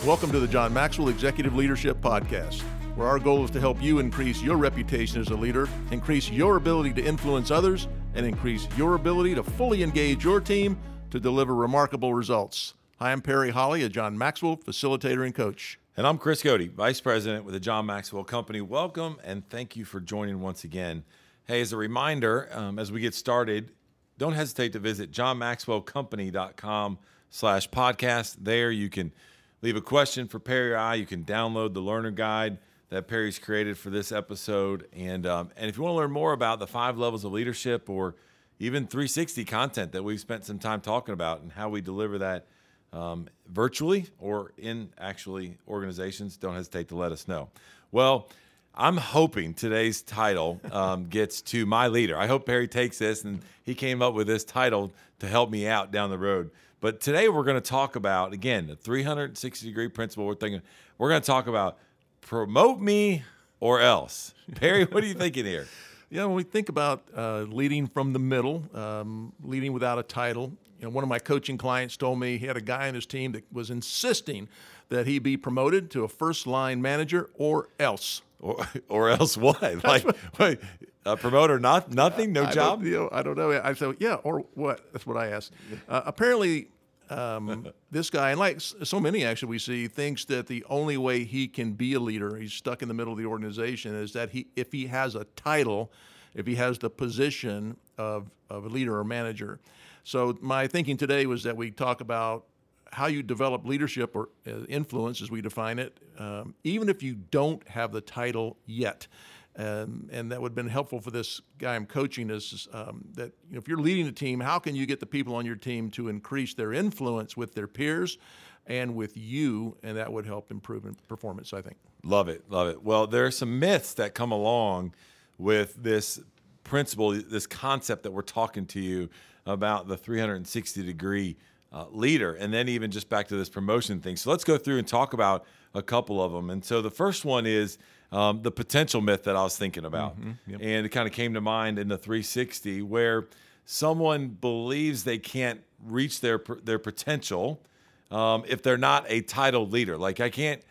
Welcome to the John Maxwell Executive Leadership Podcast, where our goal is to help you increase your reputation as a leader, increase your ability to influence others, and increase your ability to fully engage your team to deliver remarkable results. Hi, I'm Perry Holly, a John Maxwell facilitator and coach. And I'm Chris Cody, Vice President with the John Maxwell Company. Welcome, and thank you for joining once again. Hey, as a reminder, as we get started, don't hesitate to visit johnmaxwellcompany.com/podcast. There you can leave a question for Perry or I. You can download the learner guide that Perry's created for this episode. And if you want to learn more about the 5 levels of leadership or even 360 content that we've spent some time talking about and how we deliver that virtually or in actually organizations, don't hesitate to let us know. Well, I'm hoping today's title gets to my leader. I hope Perry takes this and he came up with this title to help me out down the road. But today we're going to talk about, again, the 360-degree principle. We're going to talk about promote me or else. Perry, what are you thinking here? Yeah, when we think about leading from the middle, leading without a title, one of my coaching clients told me he had a guy on his team that was insisting that he be promoted to a first-line manager or else. Or else what? Wait, a promoter, nothing, no job? I don't know. I said, yeah, or what? That's what I asked. Apparently, this guy, and like so many actually we see, thinks that the only way he can be a leader, he's stuck in the middle of the organization, is that if he has a title, if he has the position of a leader or manager. So my thinking today was that we talk about how you develop leadership or influence, as we define it, even if you don't have the title yet. And that would have been helpful for this guy I'm coaching is that if you're leading a team, how can you get the people on your team to increase their influence with their peers and with you? And that would help improve performance, I think. Love it. Well, there are some myths that come along with this principle, this concept that we're talking to you about, the 360-degree leader, and then even just back to this promotion thing. So let's go through and talk about a couple of them. And so the first one is the potential myth that I was thinking about. Yep. And it kind of came to mind in the 360 where someone believes they can't reach their potential if they're not a titled leader. Like I can't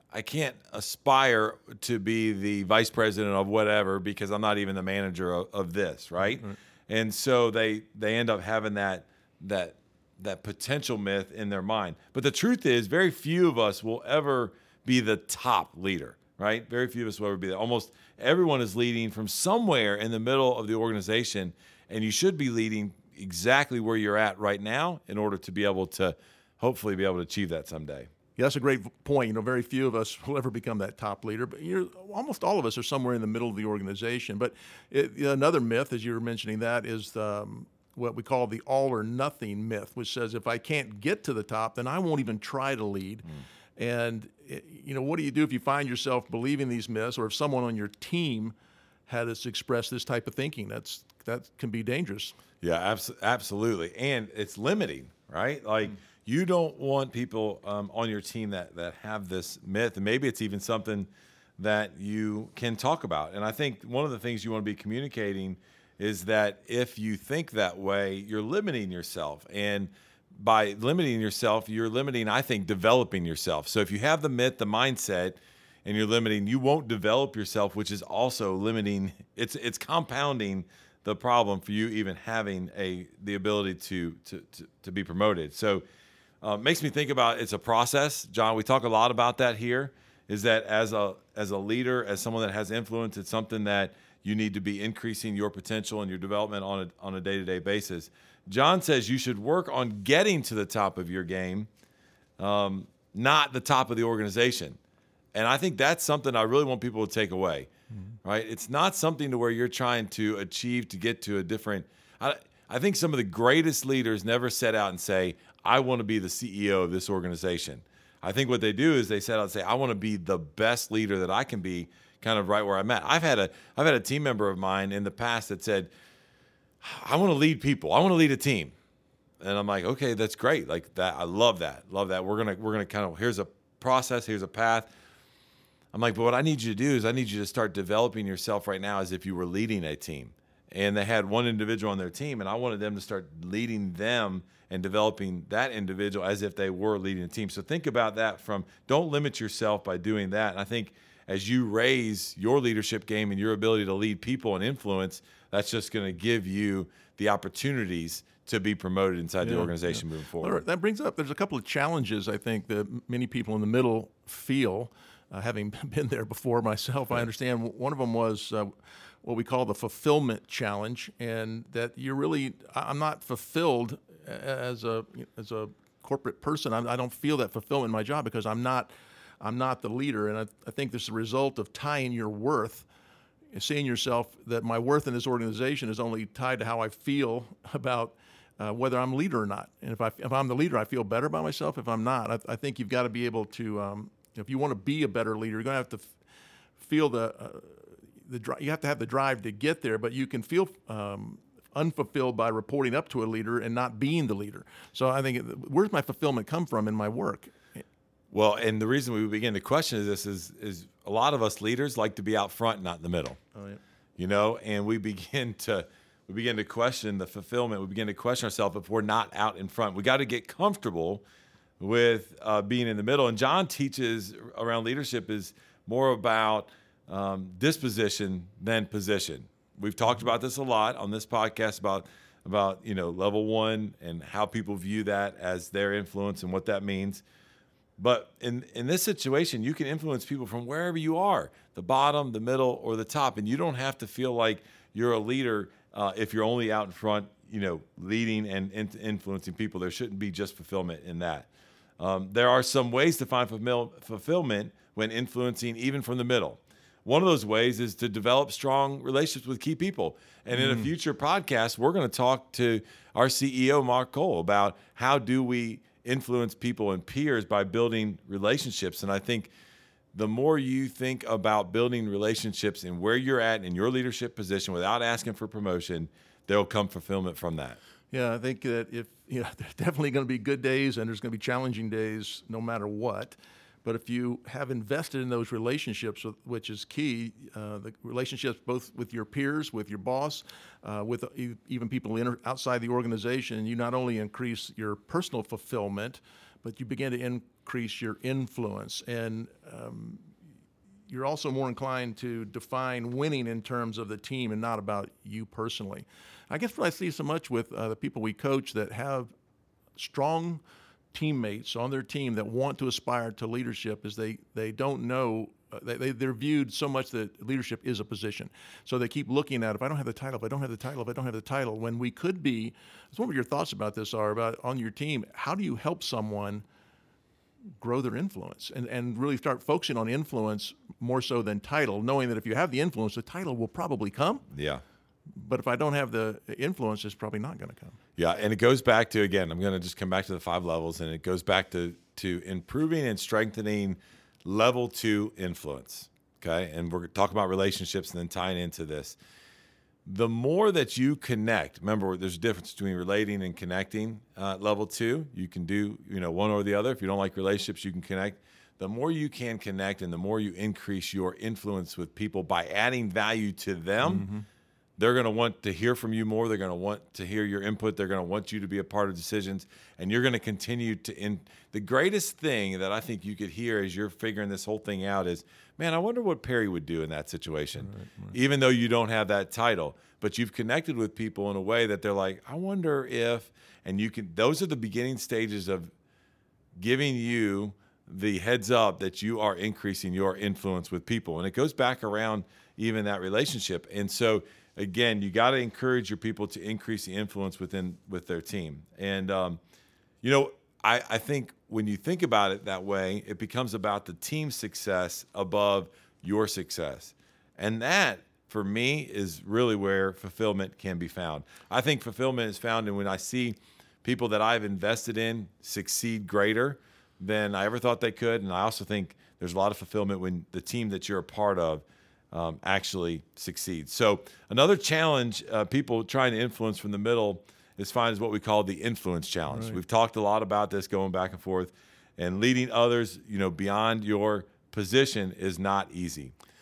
aspire to be the vice president of whatever because I'm not even the manager of this, right? Mm-hmm. And so they end up having that potential myth in their mind. But the truth is, very few of us will ever be the top leader, right? Very few of us will ever be that. Almost everyone is leading from somewhere in the middle of the organization, and you should be leading exactly where you're at right now in order to be able to hopefully be able to achieve that someday. Yeah, that's a great point. Very few of us will ever become that top leader, but almost all of us are somewhere in the middle of the organization. But another myth, as you were mentioning that, is what we call the all or nothing myth, which says if I can't get to the top, then I won't even try to lead. And, what do you do if you find yourself believing these myths, or if someone on your team has expressed this type of thinking? That can be dangerous. Yeah, absolutely. And it's limiting, right? Like you don't want people on your team that have this myth, and maybe it's even something that you can talk about. And I think one of the things you want to be communicating is that if you think that way, you're limiting yourself. And by limiting yourself, you're limiting, I think, developing yourself. So if you have the myth, the mindset, and you're limiting, you won't develop yourself, which is also limiting. It's compounding the problem for you even having the ability to be promoted. So makes me think about it's a process. John, we talk a lot about that here, is that as a leader, as someone that has influence, it's something that you need to be increasing your potential and your development on a day-to-day basis. John says you should work on getting to the top of your game, not the top of the organization. And I think that's something I really want people to take away, right? It's not something to where you're trying to achieve to get to a different – I think some of the greatest leaders never set out and say, I want to be the CEO of this organization. I think what they do is they set out and say, I want to be the best leader that I can be, kind of right where I'm at. I've had a team member of mine in the past that said, I want to lead people. I want to lead a team. And I'm like, okay, that's great. Like that. I love that. We're going to kind of, here's a process, here's a path. I'm like, but what I need you to do is I need you to start developing yourself right now as if you were leading a team. and they had one individual on their team, and I wanted them to start leading them and developing that individual as if they were leading a team. So think about that don't limit yourself by doing that. And I think as you raise your leadership game and your ability to lead people and influence, that's just going to give you the opportunities to be promoted inside the organization moving forward. Well, that brings up, there's a couple of challenges I think that many people in the middle feel, having been there before myself. I understand one of them was what we call the fulfillment challenge, and that I'm not fulfilled as a corporate person. I don't feel that fulfillment in my job because I'm not the leader. And I think this is a result of tying your worth, seeing yourself, that my worth in this organization is only tied to how I feel about whether I'm a leader or not. And if I'm the leader, I feel better about myself. If I'm not, I think you've got to be able to, if you want to be a better leader, you're going to have to feel you have to have the drive to get there, but you can feel unfulfilled by reporting up to a leader and not being the leader. So I think, where's my fulfillment come from in my work? Well, and the reason we begin to question this is a lot of us leaders like to be out front, not in the middle. Oh, yeah. You know, and we begin to question the fulfillment. We begin to question ourselves if we're not out in front. We got to get comfortable with being in the middle. And John teaches around leadership is more about disposition than position. We've talked about this a lot on this podcast about level one and how people view that as their influence and what that means. But in this situation, you can influence people from wherever you are, the bottom, the middle, or the top. And you don't have to feel like you're a leader if you're only out in front, leading and influencing people. There shouldn't be just fulfillment in that. There are some ways to find fulfillment when influencing, even from the middle. One of those ways is to develop strong relationships with key people. And in a future podcast, we're going to talk to our CEO, Mark Cole, about how do we influence people and peers by building relationships. And I think the more you think about building relationships and where you're at in your leadership position without asking for promotion, there'll come fulfillment from that. Yeah, I think that there's definitely going to be good days and there's going to be challenging days no matter what. But if you have invested in those relationships, which is key, the relationships both with your peers, with your boss, with even people outside the organization, you not only increase your personal fulfillment, but you begin to increase your influence. And you're also more inclined to define winning in terms of the team and not about you personally. I guess what I see so much with the people we coach that have strong teammates on their team that want to aspire to leadership is they don't know, they're viewed so much that leadership is a position. So they keep looking at, if I don't have the title, when we could be, some of your thoughts about this are about on your team, how do you help someone grow their influence and really start focusing on influence more so than title, knowing that if you have the influence, the title will probably come. Yeah. But if I don't have the influence, it's probably not going to come. Yeah, and it goes back to, again, I'm going to just come back to the 5 levels, and it goes back to improving and strengthening level 2 influence, okay? And we're talking about relationships and then tying into this. The more that you connect, remember, there's a difference between relating and connecting. Level 2, you can do one or the other. If you don't like relationships, you can connect. The more you can connect and the more you increase your influence with people by adding value to them, they're going to want to hear from you more. They're going to want to hear your input. They're going to want you to be a part of decisions. And you're going to continue to the greatest thing that I think you could hear as you're figuring this whole thing out is, man, I wonder what Perry would do in that situation, right. Even though you don't have that title. But you've connected with people in a way that they're like, I wonder if, and you can, those are the beginning stages of giving you the heads up that you are increasing your influence with people. And it goes back around even that relationship. And so, again, you got to encourage your people to increase the influence with their team. And, I think when you think about it that way, it becomes about the team's success above your success. And that, for me, is really where fulfillment can be found. I think fulfillment is found in when I see people that I've invested in succeed greater than I ever thought they could. And I also think there's a lot of fulfillment when the team that you're a part of actually succeeds. So another challenge people trying to influence from the middle is what we call the influence challenge. Right. We've talked a lot about this going back and forth, and leading others, beyond your position is not easy.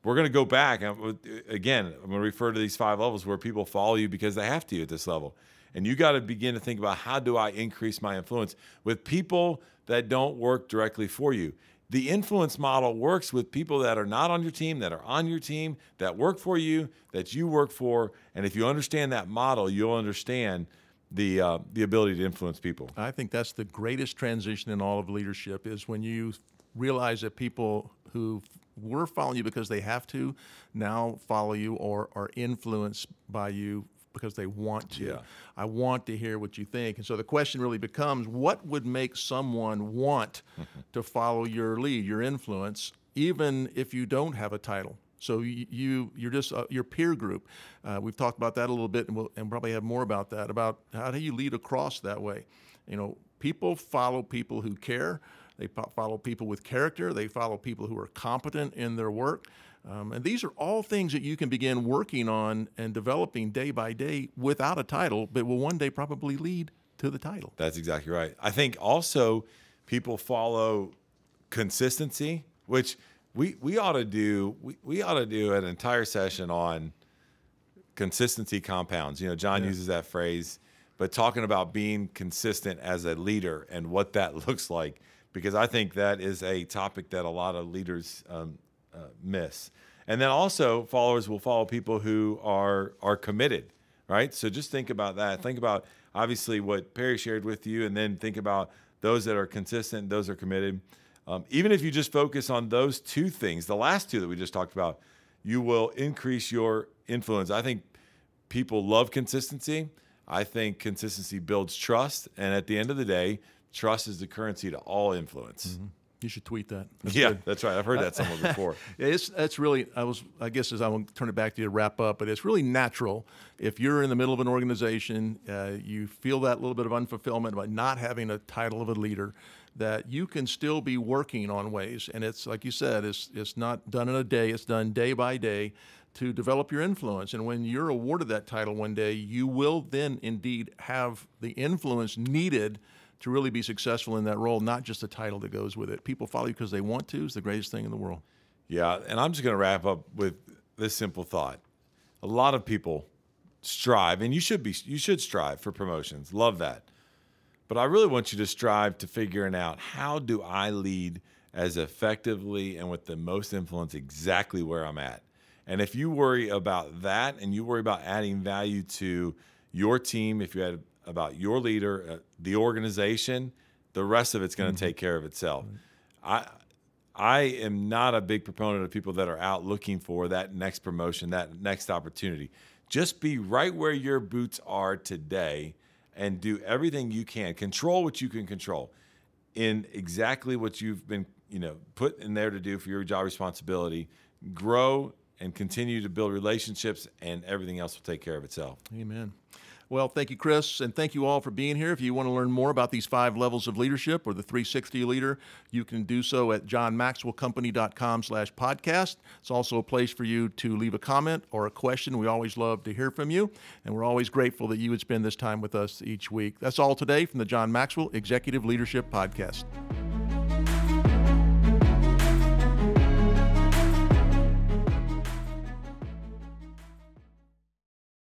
we're going to go back. Again, I'm going to refer to these 5 levels where people follow you because they have to at this level. And you got to begin to think about, how do I increase my influence with people that don't work directly for you? The influence model works with people that are not on your team, that are on your team, that work for you, that you work for. And if you understand that model, you'll understand the ability to influence people. I think that's the greatest transition in all of leadership, is when you realize that people who were following you because they have to now follow you or are influenced by you because they want to. Yeah. I want to hear what you think. And so the question really becomes, what would make someone want to follow your lead, your influence, even if you don't have a title? So you're just your peer group. We've talked about that a little bit, and we'll probably have more about that, about how do you lead across that way. You know, people follow people who care. They follow people with character. They follow people who are competent in their work. And these are all things that you can begin working on and developing day by day without a title, but will one day probably lead to the title. That's exactly right. I think also people follow consistency, which we ought to do. We ought to do an entire session on consistency compounds. You know, John uses that phrase, but talking about being consistent as a leader and what that looks like, because I think that is a topic that a lot of leaders miss. And then also, followers will follow people who are committed, right? So just think about that. Think about, obviously, what Perry shared with you, and then think about those that are consistent, those that are committed. Even if you just focus on those 2 things, the last 2 that we just talked about, you will increase your influence. I think people love consistency. I think consistency builds trust. And at the end of the day, trust is the currency to all influence. Mm-hmm. You should tweet that. That's good. That's right. I've heard that somewhere before. That's really, I guess as I want to turn it back to you to wrap up, but it's really natural. If you're in the middle of an organization, you feel that little bit of unfulfillment by not having a title of a leader, that you can still be working on ways. And it's like you said, it's not done in a day, it's done day by day to develop your influence. And when you're awarded that title one day, you will then indeed have the influence needed to really be successful in that role, not just the title that goes with it. People follow you because they want to is the greatest thing in the world. Yeah, and I'm just going to wrap up with this simple thought. A lot of people strive, and you should strive for promotions. Love that. But I really want you to strive to figuring out, how do I lead as effectively and with the most influence exactly where I'm at? And if you worry about that, and you worry about adding value to your team, if you had about your leader, the organization, the rest of it's going to take care of itself. I am not a big proponent of people that are out looking for that next promotion, that next opportunity. Just be right where your boots are today and do everything you can. Control what you can control in exactly what you've been, put in there to do for your job responsibility. Grow and continue to build relationships, and everything else will take care of itself. Amen. Well, thank you, Chris, and thank you all for being here. If you want to learn more about these 5 levels of leadership or the 360 leader, you can do so at johnmaxwellcompany.com/podcast. It's also a place for you to leave a comment or a question. We always love to hear from you, and we're always grateful that you would spend this time with us each week. That's all today from the John Maxwell Executive Leadership Podcast.